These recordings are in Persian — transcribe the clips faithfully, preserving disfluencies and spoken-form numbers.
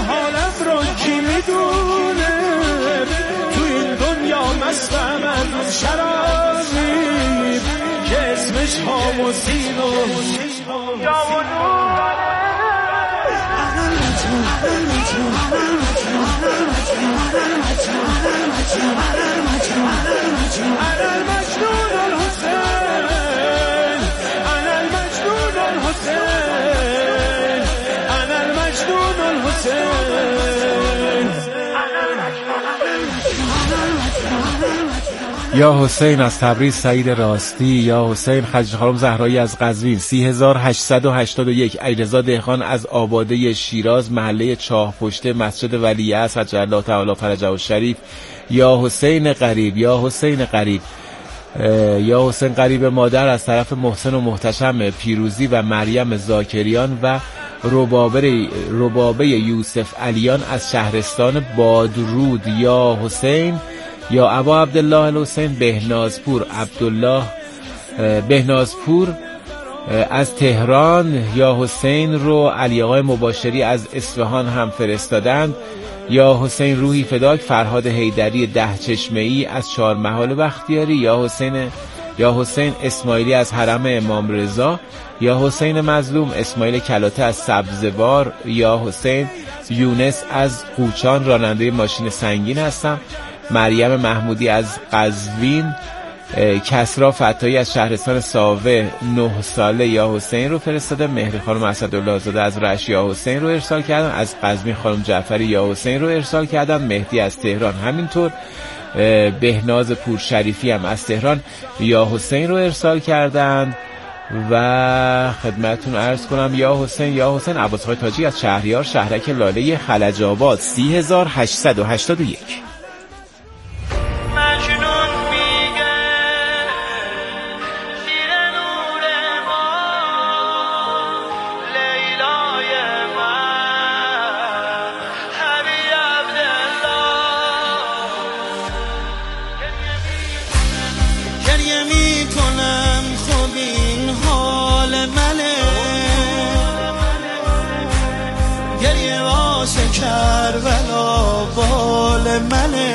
حالم رو کی میدونه، تو این دنیا مستم از شرابی که اسمش حاموسین و أنا المجنون الحسين، أنا المجنون الحسين، أنا المجنون الحسين. یا حسین از تبریز، سعید راستی. یا حسین خدیجه خانم زهرایی از قزوین. سی هزار هشتصد و هشتاد و یک علیرضا دهقان از آباده شیراز، محله چاه پشته، مسجد ولیعصر عجل الله تعالی فرجه الشریف. یا حسین قریب، یا حسین قریب، یا حسین قریب مادر از طرف محسن و محتشم پیروزی و مریم زاکریان و ربابه ربابه یوسف علیان از شهرستان بادرود. یا حسین، یا ابا عبدالله الحسین بهنازپور، عبدالله بهنازپور از تهران. یا حسین رو علی آقای مباشری از اصفهان هم فرستادند. یا حسین روحی فداک فرهاد حیدری ده چشمه ای از چهارمحال بختیاری. یا حسین یا حسین اسماعیلی از حرم امام رضا. یا حسین مظلوم اسماعیل کلاته از سبزوار. یا حسین یونس از قوچان، راننده ماشین سنگین هستم. مریم محمودی از قزوین. کسرا فتایی از شهرستان ساوه نه ساله یا حسین رو فرستاده. مهری خانم اسدالله زاده از رشت یا حسین رو ارسال کردن. از قزوین خانم جعفری یا حسین رو ارسال کردن. مهدی از تهران همینطور. بهناز پور شریفی هم از تهران یا حسین رو ارسال کردن. و خدمتون عرض کنم یا حسین یا حسین عباس‌خوی تاجی از شهریار شهرک لاله خلج آباد. سی هزار هشتصد و هشتاد و یک. کربلا بال منه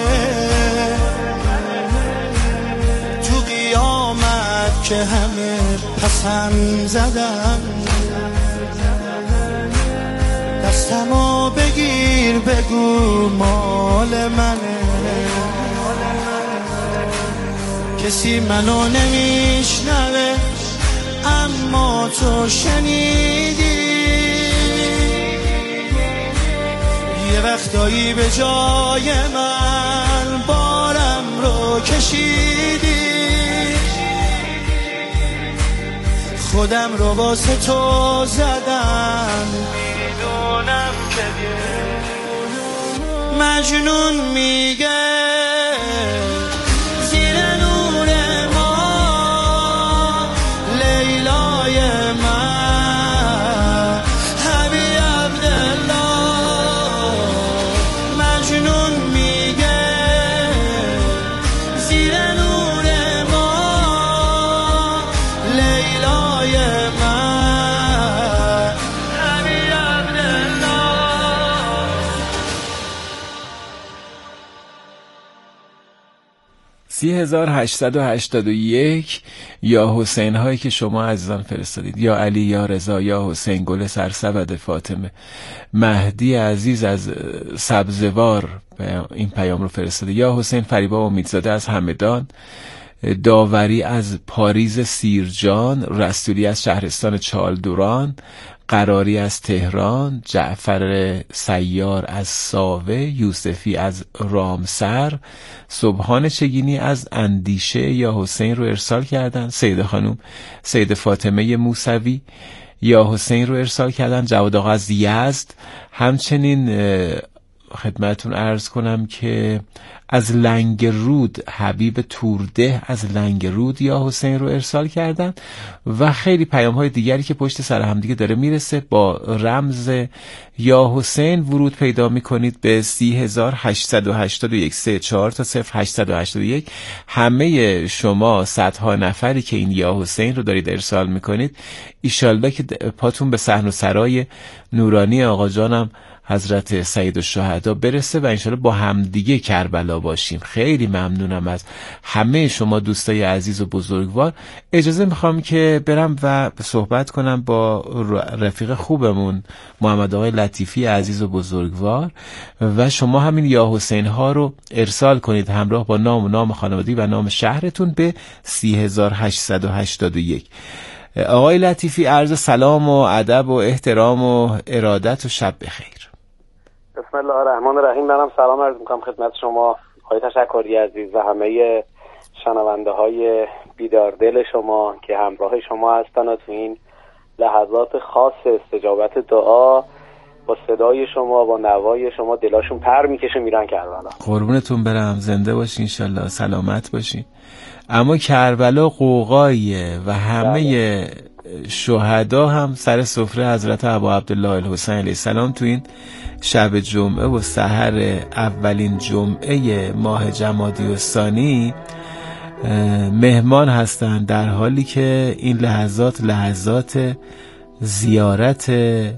تو قیامت که همه پسند زدن، دستمو بگیر بگو مال منه. کسی منو نمیشنوه اما تو شنیدی، یه وقتایی به جای من بارم رو کشیدی، خودم رو واسه تو زدم، میدونم که مجنون میگه زیر نور ما لیلای من حبی عبدالله، مجنون میگه زیر نور ما لیلای من حبی عبدالله. سی هزار هشتصد و هشتاد و یک یا حسین هایی که شما عزیزان فرستادید، یا علی، یا رضا، یا حسین، گل سرسبد، فاطمه، مهدی عزیز از سبزوار این پیام رو فرستاده. یا حسین فریبا امیدزاده از همدان، داوری از پاریز سیرجان، رسولی از شهرستان چالدوران، قراری از تهران، جعفر سیار از ساوه، یوسفی از رامسر، صبحان چگینی از اندیشه یا حسین رو ارسال کردن. سید خانوم سید فاطمه موسوی یا حسین رو ارسال کردن. جواد آقا از یزد. همچنین خدمتون عرض کنم که از لنگرود حبیب تورده از لنگرود یا حسین رو ارسال کردن و خیلی پیام های دیگری که پشت سر همدیگه داره میرسه. با رمز یا حسین ورود پیدا میکنید به سی هزار هشتصد و هشتاد و یک سه چهار تا صفر هشتصد و هشتاد و یک. همه شما صدها نفری که این یا حسین رو دارید ارسال میکنید ایشالله که پاتون به صحن و سرای نورانی آقا جانم حضرت سید الشهدا برسه و انشالله با همدیگه کربلا باشیم. خیلی ممنونم از همه شما دوستای عزیز و بزرگوار. اجازه میخوام که برم و صحبت کنم با رفیق خوبمون محمد آقای لطیفی عزیز و بزرگوار و شما همین یا حسین ها رو ارسال کنید همراه با نام و نام خانوادگی و نام شهرتون به سی هزار هشتصد و هشتاد و یک. آقای لطیفی عرض سلام و ادب و احترام و ارادت و شب بخیر. بسم الله الرحمن الرحیم. منم سلام عرض میکنم خدمت شما آقای تشکری عزیز و همه شنونده های بیداردل شما که همراه شما هستن و تو این لحظات خاص استجابت دعا با صدای شما با نوای شما دلاشون پر میکشه میرن کربلا. قربونتون برم، زنده باشین انشالله، سلامت باشین. اما کربلا قوقاییه و همه شهدا هم سر سفره حضرت ابا عبدالله الحسین علیه السلام تو این شب جمعه و سحر اولین جمعه ماه جمادی الثانی مهمان هستند، در حالی که این لحظات لحظات زیارت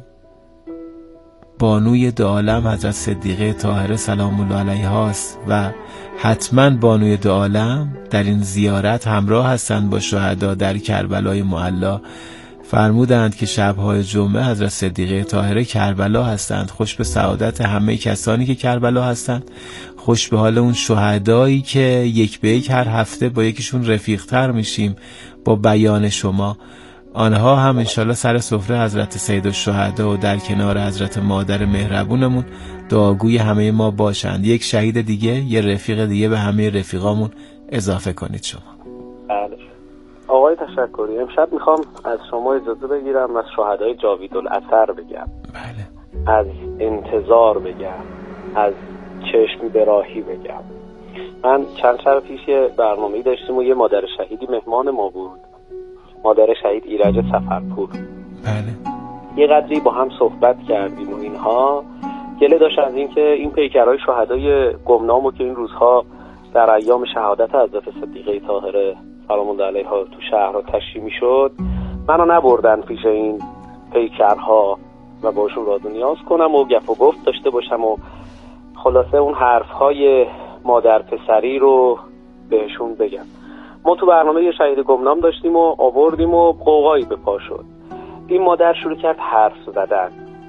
بانوی دو عالم حضرت صدیقه طاهره سلام الله علیها است و حتما بانوی دو عالم در این زیارت همراه هستند با شهدا در کربلای معلا. فرمودند که شب‌های جمعه حضرت صدیقه طاهره کربلا هستند. خوش به سعادت همه کسانی که کربلا هستند، خوش به حال اون شهدایی که یک به یک هر هفته با یکیشون رفیق‌تر میشیم با بیان شما. آنها هم انشالله سر سفره حضرت سید الشهدا و در کنار حضرت مادر مهربونمون دعاگوی همه ما باشند. یک شهید دیگه، یه رفیق دیگه به همه رفیقامون اضافه کنید شما. بله آقای تشکری، امشب میخوام از شما اجازه بگیرم از شهدای جاویدالاثر بگم. بله. از انتظار بگم، از چشم براهی بگم. من چند شب پیش یه برنامه‌ای داشتیم و یه مادر شهیدی مهمان ما بود، مادر شهید ایرج سفرپور. بله. یه قدری با هم صحبت کردیم و اینها گله داشت از این که این پیکرهای شهدای گمنامو که این روزها در ایام شهادت حضرت صدیقه طاهره سلام الله علیها تو شهرها تشریح میشد، منو نبردن پیش این پیکرها و باشون راد و نیاز کنم و گپ و گفت داشته باشم و خلاصه اون حرفهای مادر پسری رو بهشون بگم. ما تو برنامه یه شهید گمنام داشتیم و آوردیم و قوقایی به پا شد. این مادر شروع کرد حرف زدن.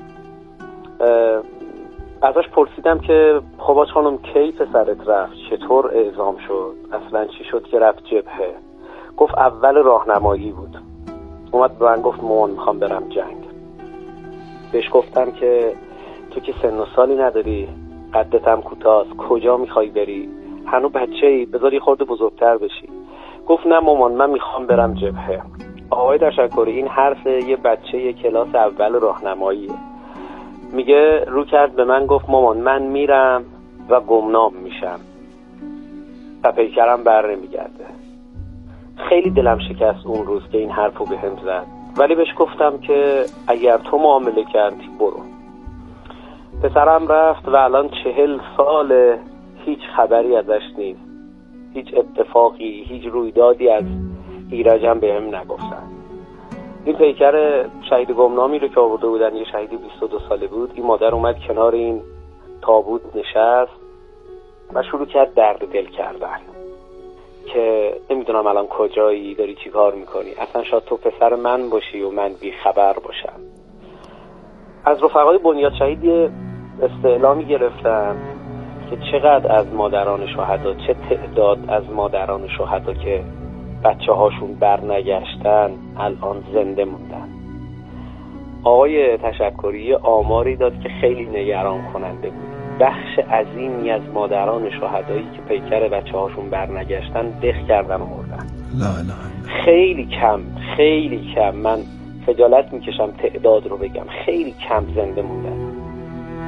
ازش پرسیدم که خب آج خانم کی پسرت رفت، چطور اعزام شد، اصلا چی شد که رفت جبهه؟ گفت اول راهنمایی بود، اومد به من گفت مامان میخوام برم جنگ. بهش گفتم که تو که سن و سالی نداری، قدت هم کوتاست، کجا میخوای بری؟ هنوز بچه‌ای، بذار یه خورده بزرگتر بشی. گفت نه مامان من میخوام برم جبهه. آقای تشکری، این حرف یه بچه کلاس اول راهنماییه. میگه رو کرد به من گفت مامان من میرم و گمنام میشم و پیکرم بر نمیگرده. خیلی دلم شکست اون روز که این حرفو به هم زد، ولی بهش گفتم که اگر تو معامله کردی برو. پسرم رفت و الان چهل سال هیچ خبری ازش نیست، هیچ اتفاقی، هیچ رویدادی از ایرجم به هم نگفتن. این پیکر شهید گمنامی رو که آورده بودن، یه شهیدی بیست و دو ساله بود، این مادر اومد کنار این تابوت نشست و شروع کرد درد دل کردن که نمیدونم الان کجایی، داری چی کار میکنی، اصلا شاید تو پسر من باشی و من بی خبر باشم. از رفقای بنیاد شهید یه استعلامی گرفتن که چقدر از مادران شهدا، چه تعداد از مادران شهدا که بچه هاشون برنگشتن الان زنده موندن. آقای تشکری آماری داد که خیلی نگران کننده بود. بخش عظیمی از مادران شهدایی که پیکر بچه هاشون برنگشتن دق کردن و مردن. لا لا. خیلی کم، خیلی کم، من خجالت میکشم تعداد رو بگم، خیلی کم زنده موندن.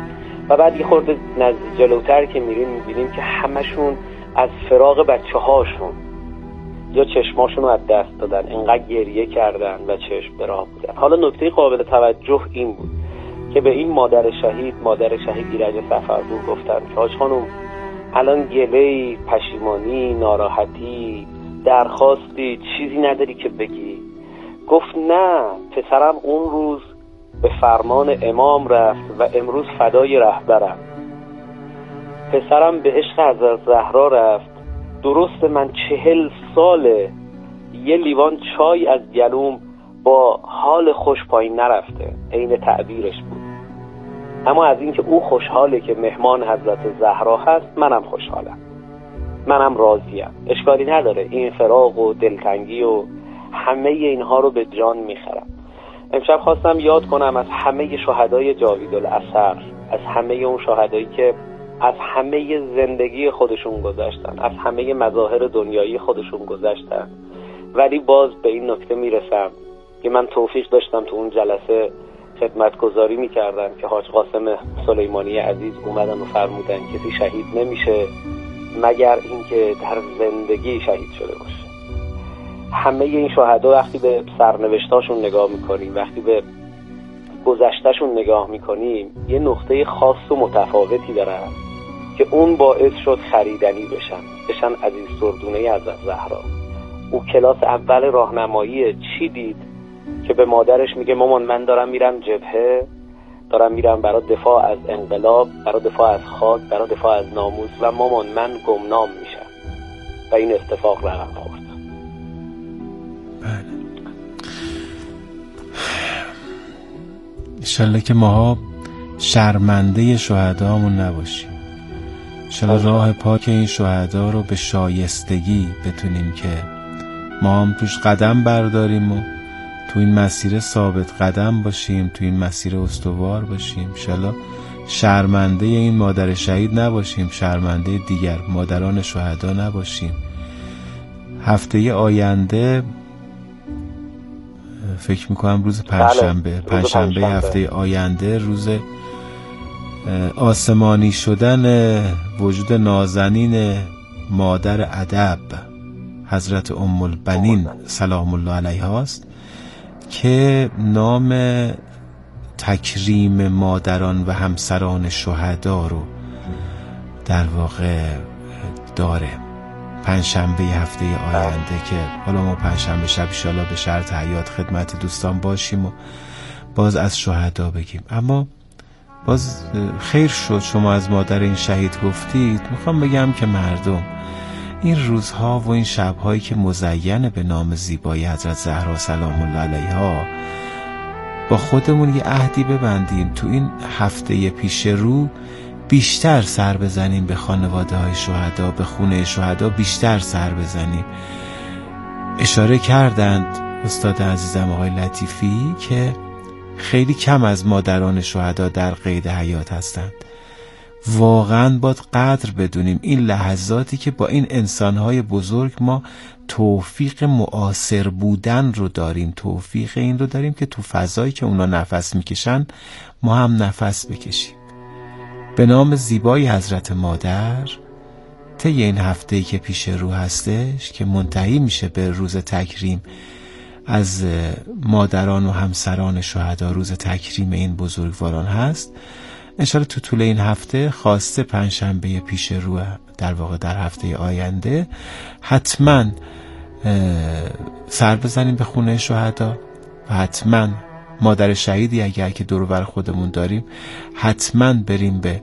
و بعد یه خورده نزدیک جلوتر که میریم میبینیم که همشون از فراق بچه هاشون یا چشماشون رو از دست دادن، انقدر گریه کردن و چشم به راه بودن. حالا نکته قابل توجه این بود که به این مادر شهید، مادر شهید ایرج صفرپور گفتن که حاج خانم الان گله، پشیمانی، ناراحتی، درخواستی، چیزی نداری که بگی؟ گفت نه، پسرم اون روز به فرمان امام رفت و امروز فدای رهبرم. پسرم به عشق حضرت زهرا رفت. درست من چهل ساله یه لیوان چای از گلوم با حال خوش پایین نرفته، عین تعبیرش بود. اما از اینکه او خوشحاله که مهمان حضرت زهرا هست، منم خوشحالم، منم راضیم، اشکالی نداره. این فراق و دلتنگی و همه اینها رو به جان میخرم. امشب خواستم یاد کنم از همه شهدای جاویدالعصر، از همه اون شهدایی که از همه زندگی خودشون گذشتن، از همه مظاهر دنیایی خودشون گذشتن، ولی باز به این نکته میرسم که من توفیق داشتم تو اون جلسه خدمتگزاری میکردن که حاج قاسم سلیمانی عزیز اومدن و فرمودن کسی شهید نمیشه مگر اینکه در زندگی شهید شده باشه. همه این شهدا وقتی به سرنوشتاشون نگاه میکنیم، وقتی به گذشتهشون نگاه میکنیم، یه نقطه خاص و متفاوتی دارن که اون باعث شد خریدنی بشن بشن عزیز سردونه حضرت زهرا. او کلاس اول راهنمایی چی دید که به مادرش میگه مامان من دارم میرم جبهه، دارم میرم برای دفاع از انقلاب، برای دفاع از خاک، برای دفاع از ناموس و مامان من گمنام میشم. و این اتفاق رقم خورد. بله. انشالله که ماها شرمنده شهدامون نباشیم. انشالله راه پاک این شهدا رو به شایستگی بتونیم که ما هم توش قدم برداریم و تو این مسیر ثابت قدم باشیم، تو این مسیر استوار باشیم. انشالله شرمنده این مادر شهید نباشیم، شرمنده دیگر مادران شهدا نباشیم. هفته آینده فکر میکنم روز پنجشنبه بله. پنجشنبه هفته آینده روز آسمانی شدن وجود نازنین مادر ادب حضرت ام البنین سلام الله علیها است که نام تکریم مادران و همسران شهدا رو در واقع داره. پنجشنبه هفته آینده که حالا ما پنجشنبه شب انشالله به شرط حیات خدمت دوستان باشیم و باز از شهدا بگیم. اما باز خیر شد شما از مادر این شهید گفتید. میخوام بگم که مردم این روزها و این شبهایی که مزینه به نام زیبایی حضرت زهرا سلام الله علیها، با خودمون یه عهدی ببندیم تو این هفته پیش رو بیشتر سر بزنیم به خانواده های شهدا، به خونه شهدا بیشتر سر بزنیم. اشاره کردند استاد عزیزم آقای لطیفی که خیلی کم از مادران شهدا در قید حیات هستند. واقعا باید قدر بدونیم این لحظاتی که با این انسانهای بزرگ ما توفیق معاصر بودن رو داریم، توفیق این رو داریم که تو فضایی که اونا نفس میکشن ما هم نفس بکشیم. به نام زیبای حضرت مادر طی این هفته‌ای که پیش رو هستش که منتهی میشه به روز تکریم از مادران و همسران شهدا، روز تکریم این بزرگواران هست. انشالله تو طول این هفته خواسته پنجشنبه پیش رو در واقع در هفته آینده حتما سر بزنیم به خونه شهدا و حتما مادر شهیدی اگر که دور و بر خودمون داریم حتما بریم به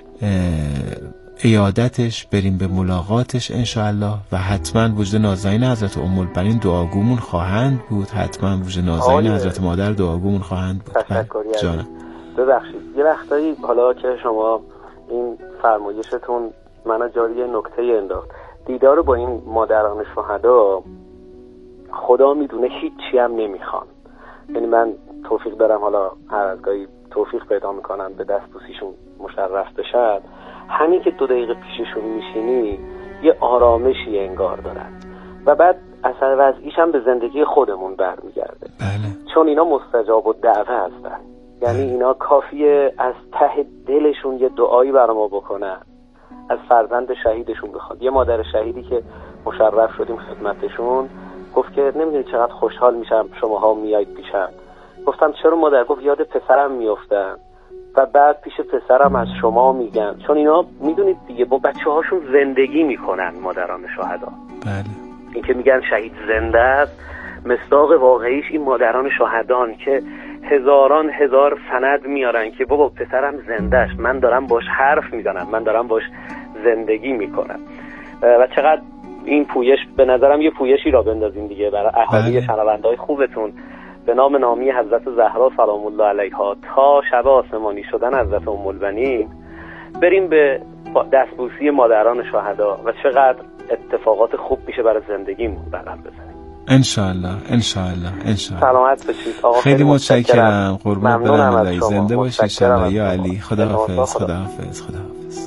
عیادتش، بریم به ملاقاتش انشاءالله و حتما وجود نازنین حضرت ام البنین دعاگومون خواهند بود. حتما وجود نازنین حضرت مادر دعاگومون خواهند بود. جانم ببخشید یه وقتایی حالا که شما این فرمایشتون منو جاری نکته انداخت، دیدار با این مادران شهدا خدا میدونه هیچی هم نمیخوان. یعنی من توفیق دارم حالا هر از گاهی توفیق پیدا میکنم به دست بوسیشون مشرف بشن، همین که دو دقیقه پیششون میشینی یه آرامشی انگار دارن و بعد اثر وضعیش هم به زندگی خودمون برمیگرده. بله. چون اینا مستجاب و دعوه هستن، یعنی اینا کافیه از ته دلشون یه دعایی برای ما بکنن، از فرزند شهیدشون بخوان. یه مادر شهیدی که مشرف شدیم خدمتشون گفت که نمیدونی چقدر خوشحال میشم شماها میایید پیشم. گفتم چرا مادر؟ گفت یاد پسرم میافتم و بعد پیش پسرم از شما میگن، چون اینا میدونید دیگه با بچه هاشون زندگی میکنن مادران شهدا. بله. این که میگن شهید زنده است، مصداق واقعیش این مادران شهدان که هزاران هزار سند میارن که بابا پسرم زنده است، من دارم باش حرف میزنم، من دارم باش زندگی میکنم. و چقدر این پویش به نظرم یه پویشی را بندازیم دیگه برای اهالی شنونده‌های خوبتون به نام نامی حضرت زهرا سلام الله علیها تا شب آسمانی شدن حضرت ام البنین بریم به دستبوسی مادران شهدا و چقدر اتفاقات خوب میشه برای زندگیمون رقم بزنیم. انشالله انشالله انشالله. سلامت باشید آقا. خیلی متشکرم. قربونت برم الهی. زنده باشی انشالله یا علی. خداحافظ خداحافظ خداحافظ.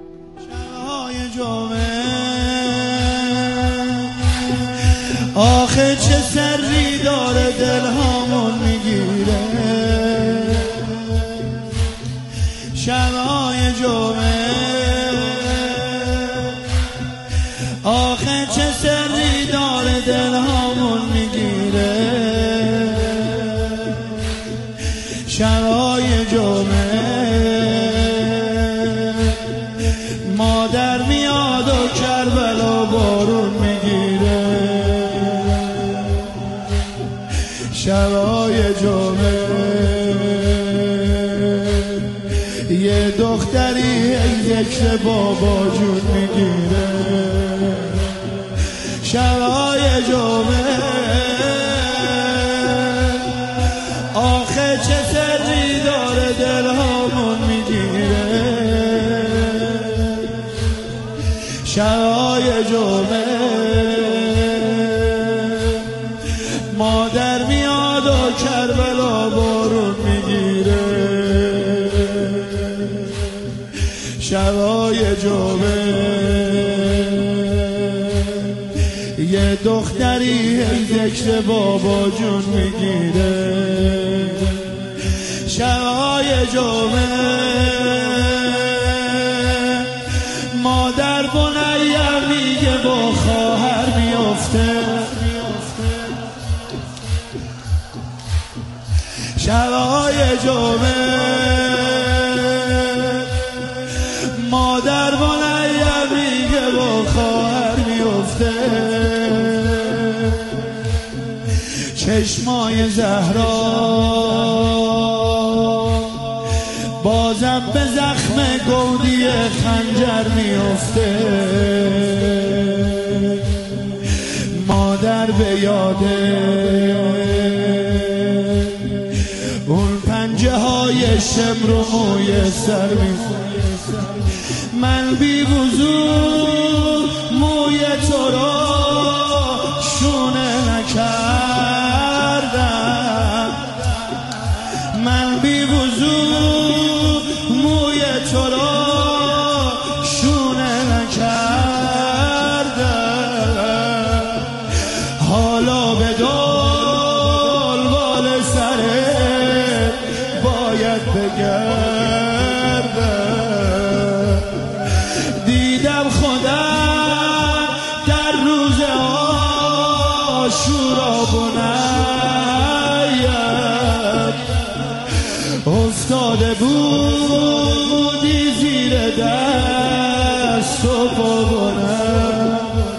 آخه چه سری داره دلهامون میگیره، شبای جمعه آخه چه سری داره دلهامون میگیره، شبای جمعه مادر میاد و کربلا بارون میگیره، شبای جمعه یه دختری ذکر بابا جون میگیره، شبای جمعه آخه چه سری داره دلهامون میگیره، شبای جمعه مادر میاد و کربلا بارون میگیره، شبای جمعه یه دختری ذکر بابا جون میگیره، شبای جمعه مادر بنیم میگه با خواهر میفته، شبای جمعه مادر بنیم میگه با خواهر میفته، چشمای زهرا بازم به زخم گودی خنجر میفته، مادر به یاده اون پنجه های شمر و موی سر میفته، من بی وضو موی تو را شونه نکردم، من بی وضو موی تو را شونه نکردم، حالا به دل بال سرت باید بگردم، دیدم خودم در روز عاشورا بنیم افتاده بودی زیر دست و پایم،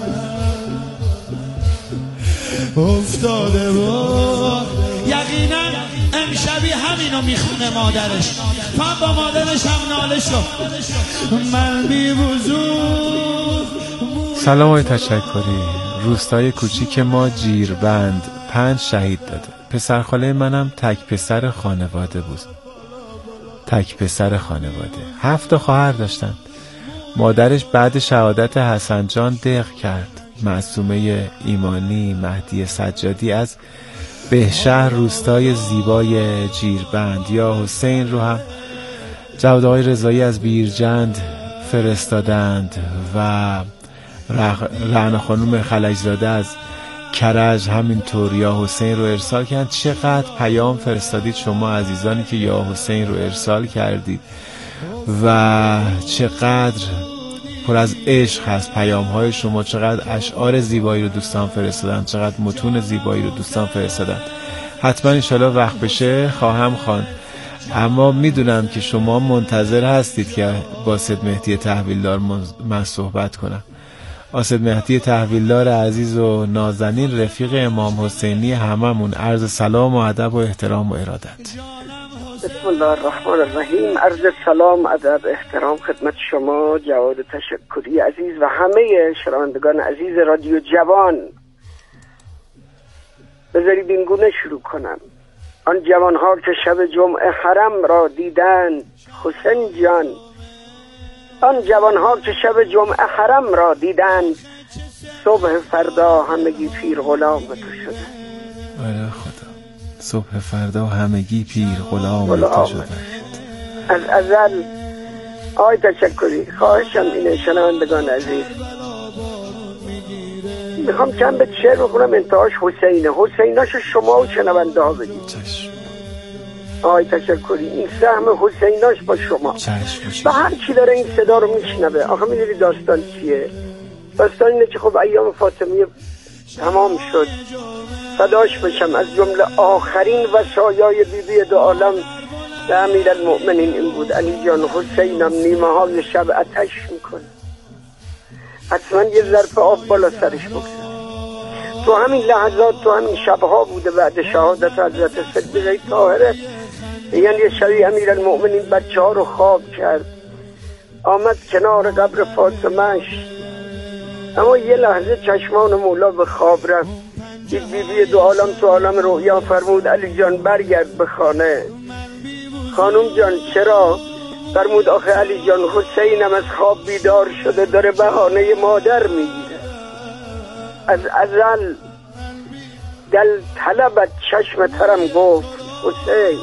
افتاده بود. یقینا امشبی همینو میخونه مادرش، تو هم با مادرش هم ناله شد، من بی وضو. سلام های تشکری. روستای کوچیک ما جیربند پنج شهید داده. پسرخاله منم تک پسر خانواده بود. تک پسر خانواده. هفت خواهر داشتن. مادرش بعد شهادت حسن جان دق کرد. معصومه ایمانی مهدی سجادی از بهشهر روستای زیبای جیربند یا حسین رو هم جواد آقای رضایی از بیرجند فرستادند و رعنا خانوم خلجزاده از کرج همینطور یا حسین رو ارسال کردن. چقدر پیام فرستادید شما عزیزانی که یا حسین رو ارسال کردید و چقدر پر از عشق هست پیام های شما، چقدر اشعار زیبایی رو دوستان فرستادن، چقدر متون زیبایی رو دوستان فرستادن. حتما انشالله وقت بشه خواهم خواند، اما میدونم که شما منتظر هستید که با اسد مهدی تحویلدار من صحبت کنم. اسد مهدی تحویلدار عزیز و نازنین، رفیق امام حسینی هممون، عرض سلام و ادب و احترام و ارادت. بسم الله الرحمن الرحیم. عرض سلام، ادب، احترام خدمت شما جواد تشکری عزیز و همه شنوندگان عزیز رادیو جوان. بذارید این گونه شروع کنم. آن جوانها که شب جمعه حرم را دیدند حسین جان، آن جوانها که شب جمعه حرم را دیدند، صبح فردا همگی پیر غلام تو شده. آره خدا، صبح فردا همگی پیر غلام تو شده. از ازل آی تشکری خواهشم اینه شنوندگان عزیز، میخوام چند بیت شعر بخونم انتهاش حسینه. حسیناشو شما و شنونده ها بگید. آی تشکری این سهم حسیناش با شما و هر چی داره این صدا رو میشنوه. آخه میدونی داستان چیه؟ داستان اینه که خب ایام فاطمیه تمام شد، فداش بشم، از جمله آخرین وصایای بیبی دو عالم به امیرالمؤمنین این بود: علی جان حسینم نیمه های شب آتش میکنه، حتما یه ظرف آب بالا سرش بگذار. تو همین لحظات، تو همین شبها بوده بعد شهادت حضرت صدیقه طاهره، یعنی یه شبی امیرالمؤمنین بچه ها رو خواب کرد، آمد کنار قبر فاطمهش، اما یه لحظه چشمان مولا به خواب رفت، دید بیبی دو عالم تو عالم رویا، فرمود علی جان برگرد به خانه. خانم جان چرا؟ فرمود آخه علی جان حسینم از خواب بیدار شده، داره بهانه مادر میگیره. از ازل دل طلبت چشم ترم گفت حسین،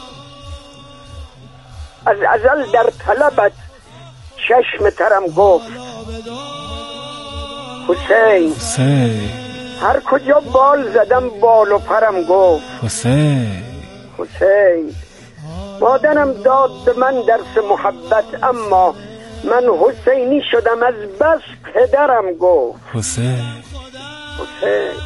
از ازل در طلبت چشم ترم گفت حسین. حسین هر کجا بال زدم بال و پرم گفت حسین. حسین مادرم داد به من درس محبت، اما من حسینی شدم از بس پدرم گفت حسین. حسین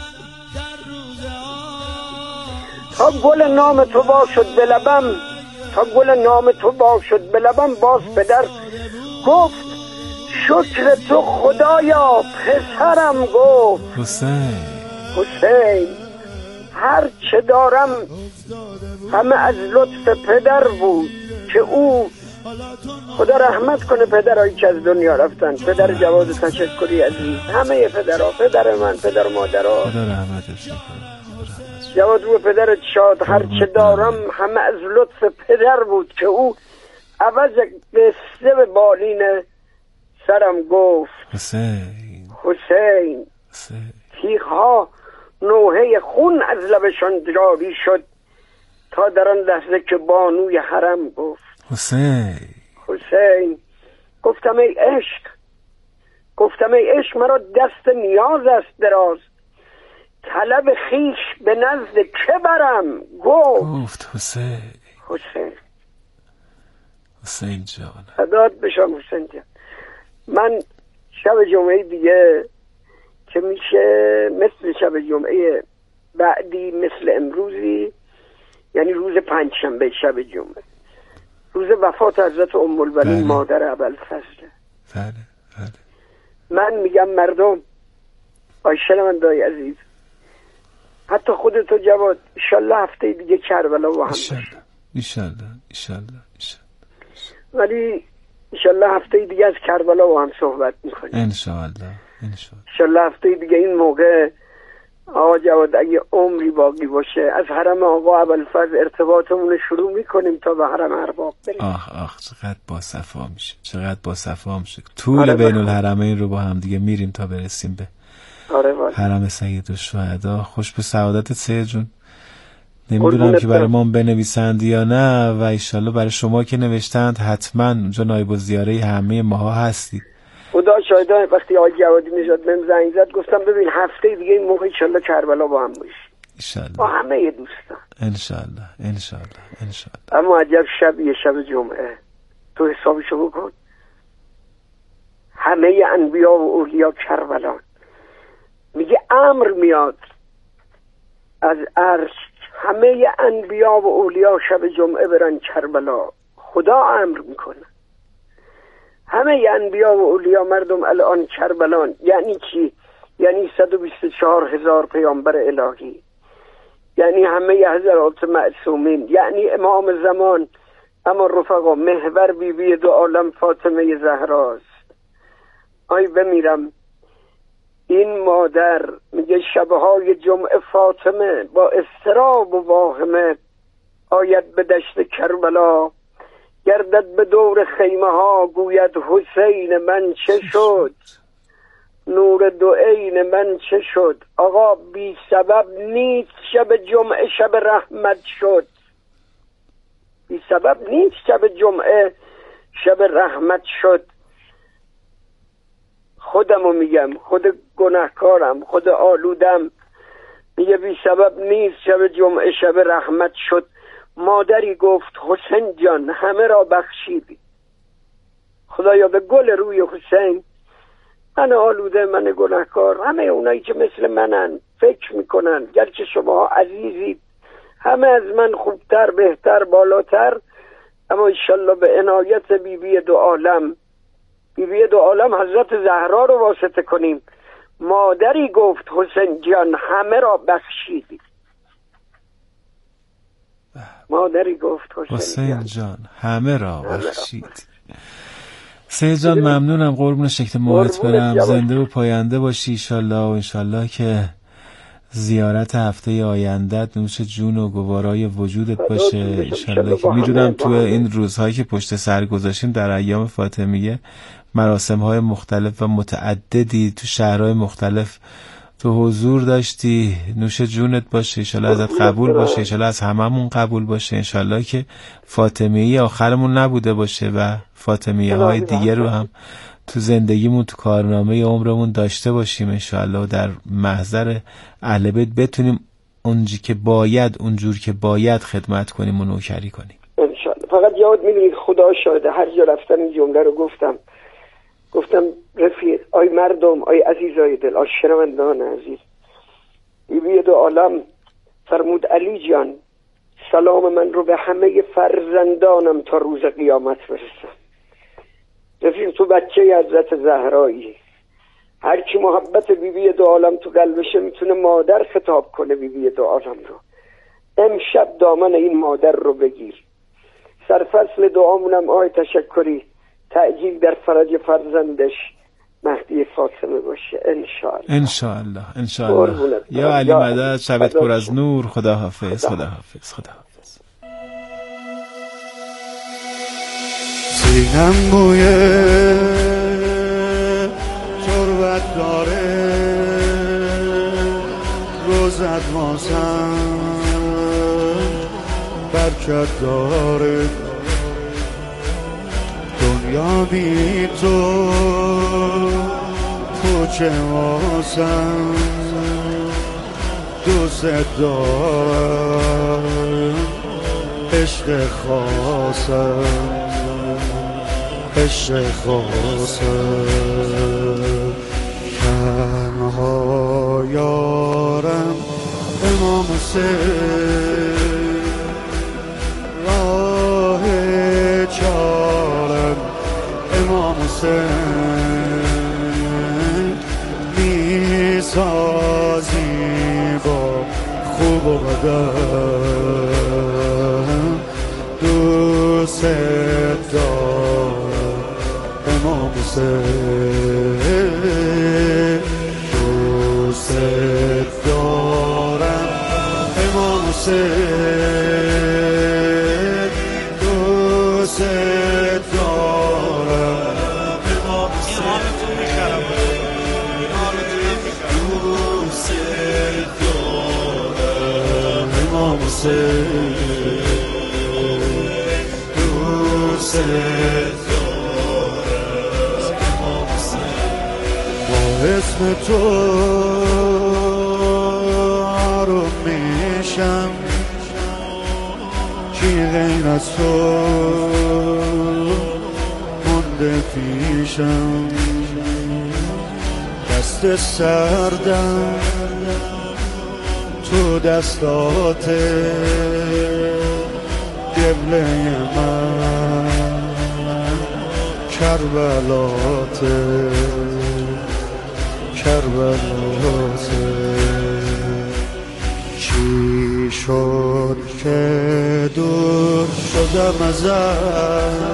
تا گل نام تو با شد به لبم، تا گل نام تو با شد به لبم، باز پدر گفت شکر تو خدایا پسرم گفت حسین. حسین هر چه دارم همه از لطف پدر بود که او، خدا رحمت کنه پدرهایی که از دنیا رفتن، پدر جواد تشکری عزیز، همه پدرها، پدر من، پدر و مادرها، خدا رحمتش جواد رو پدرت شاد. هر چه دارم همه از لطف پدر بود که او عوض قصه به بالین سرم گفت حسین. حسین تیغ ها نوحه خون از لبشان جاری شد، تا در آن لحظه که بانوی حرم گفت حسین. حسین گفتم ای عشق، گفتم ای عشق مرا دست نیاز است دراز، طلب خیش به نزد که برم گفت گفت حسین. حسین حسین جان فدات بشم حسین جان. من شب جمعه دیگه که میشه مثل شب جمعه بعدی، مثل امروزی، یعنی روز پنجشنبه شب جمعه، روز وفات حضرت ام البنین مادر ابوالفضل. بله بله. من میگم مردم، آیشل من دای عزیز، حتی خودتو جواد، انشالله هفته دیگه کربلا با هم باشیم. انشالله انشالله انشالله. ولی انشالله هفته دیگه از کربلا با هم صحبت میکنیم. انشالله انشالله. انشالله هفته دیگه این موقع آقا جواد اگه عمری باقی باشه از حرم آقا ابوالفضل ارتباطمون شروع میکنیم تا به حرم ارباب بریم. آخ آخ چقدر با صفا میشه، چقدر با صفا میشه. طول بین الحرمین رو با هم دیگه میریم تا برسیم به آره والا. حرم سیدالشهدا. خوش به سعادت سید جون. نمیدونم که برای ما بنویسند یا نه، و ایشالله برای شما که نوشتند حتما اونجا نایب الزیاره همه ماها هستید. خدا خدا شاهده وقتی آقای جوادی نژاد بهم زنگ زد گفتم ببین هفته دیگه این موقع انشالله کربلا با هم باشیم انشالله با همه دوستان انشالله انشالله انشالله. اما عجب شبیه شب جمعه تو حسابشو بکن همه انبیا و اولیا کربلان میگه امر میاد از عرش همه انبیا و اولیا شب جمعه برن کربلا خدا امر میکنه همه انبیا و اولیا مردم الان کربلان یعنی چی؟ یعنی صد و بیست و چهار هزار پیامبر الهی یعنی همه حضرات معصومین یعنی امام زمان اما رفقا محور بی بی دو عالم فاطمه زهراست. آی بمیرم این مادر میگه شبهای جمعه فاطمه با اضطراب و واهمه آید به دشت کربلا گردد به دور خیمه ها گوید حسین من چه شد نور دو عین من چه شد. آقا بی سبب نیست شب جمعه شب رحمت شد بی سبب نیست شب جمعه شب رحمت شد. خودمو میگم خود گناهکارم خود آلودم میگه بی سبب نیست شب جمعه شب رحمت شد. مادری گفت حسین جان همه را بخشیدی خدایا به گل روی حسین من آلوده من گناهکار همه اونایی که مثل منن فکر میکنن گرچه شما عزیزید همه از من خوبتر بهتر بالاتر اما انشالله به عنایت بی بی دو عالم بی بی دو عالم حضرت زهرا رو واسطه کنیم. مادری گفت حسین جان همه را بخشیدی مادری گفت حسین, حسین جان همه را بخشید. سید جان ممنونم قربون شکل موت برم زنده و پاینده باشی انشالله و انشالله که زیارت هفته آینده نوش جون و گوارای وجودت باشه انشالله که میدونم تو این روزهایی که پشت سر گذاشتیم در ایام فاطمیه مراسم های مختلف و متعددی تو شهرهای مختلف تو حضور داشتی نوش جونت باشه انشالله ازت قبول باشه انشالله از هممون قبول باشه انشالله که فاطمیه آخرمون نبوده باشه و فاطمیه های دیگه رو هم تو زندگیمون تو کارنامه عمرمون داشته باشیم انشالله و در محضر اهل بیت بتونیم اونجی که باید اونجور که باید خدمت کنیم و نوکری کنیم انشالله. فقط یاد می‌گیرید خدا شاهده هر جا رفتم این جمله رو گفتم گفتم رفیق آی مردم آی عزیزای دل آی شنوندگان عزیز بی بی دو عالم فرمود علی جان سلام من رو به همه فرزندانم تا روز قیامت برسم. رفیق تو بچه حضرت زهرایی هر کی محبت بی بی دو عالم تو قلبشه میتونه مادر خطاب کنه بی بی دو عالم رو. امشب دامن این مادر رو بگیر. سرفصل دعامونم آی تشکری تعجیل در فرج فرزندش مهدی فاطمه باشه انشاءالله انشاءالله انشاءالله. یا علی مدد شبت پر از نور. خدا حافظ خدا حافظ خدا حافظ. سینم بوی تربت داره روزت واسم برکت داره دنیا بی تو پوچه واسم دوست دارم عشق خاصم عشق خاصم تنها یارم امام حسین راه چارم امام حسین میسازی با خوب و بدم دوست دارم امام حسین دوست دارم امام حسین دوست دارم امام حسین دوست دارم امام حسین دوست دارم امام حسین اسم تو رو میشم کی غیر از تو مونده پیشم دست سردم تو دستات قبله من کربلات کربلات چی شد که دور شدم ازت